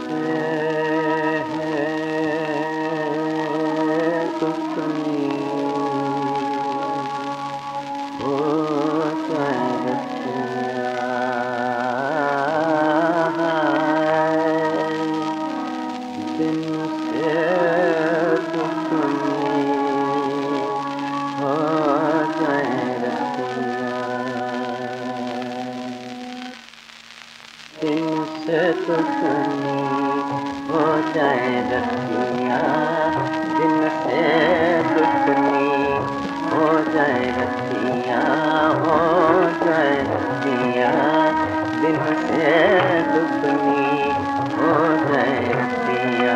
से तो सुनी हो जाए रतिया, दिन से दुश्मनी हो जाए रतिया, हो जाए रतिया, दिन से दुश्मनी हो जाए रतिया।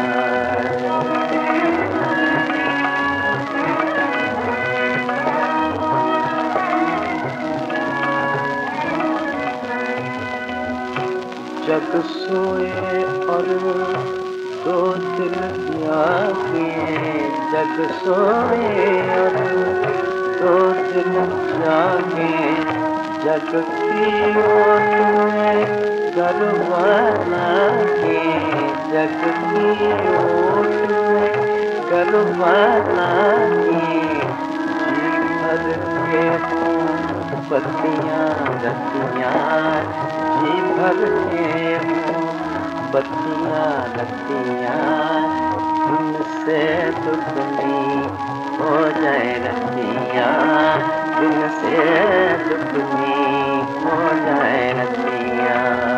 जग सोए और दो दिल जागे, जग सोए और दो दिल जागे, जग की ओट में गरबा लागे, जग की ओट में गरबा लागे, जी भर के बत्तियाँ रतियाँ, जी भर के बत्तियाँ रतियाँ, उनसे दुश्मनी हो जाए रतियाँ, दिन से दुश्मनी हो जाए रतियाँ।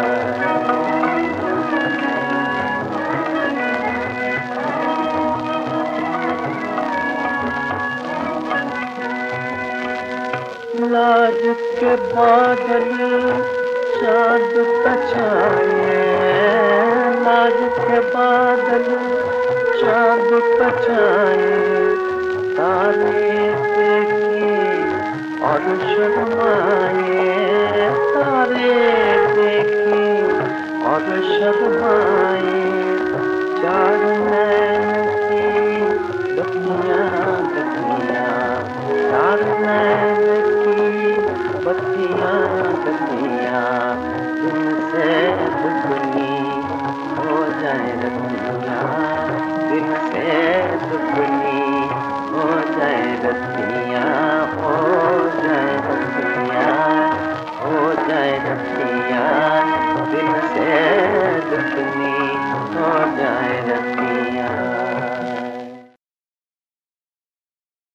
लाज के बादल चाँद पे छाए, लाज के बादल चाँद पे छाए, तारे देखे और शर्माए, तारे देखे और शर्माए, चार नैन की बत्तियाँ बत्तियाँ, चार नैन बत्तियाँ बत्तियाँ, दिन से दुश्मनी हो जाए रतियाँ, दिन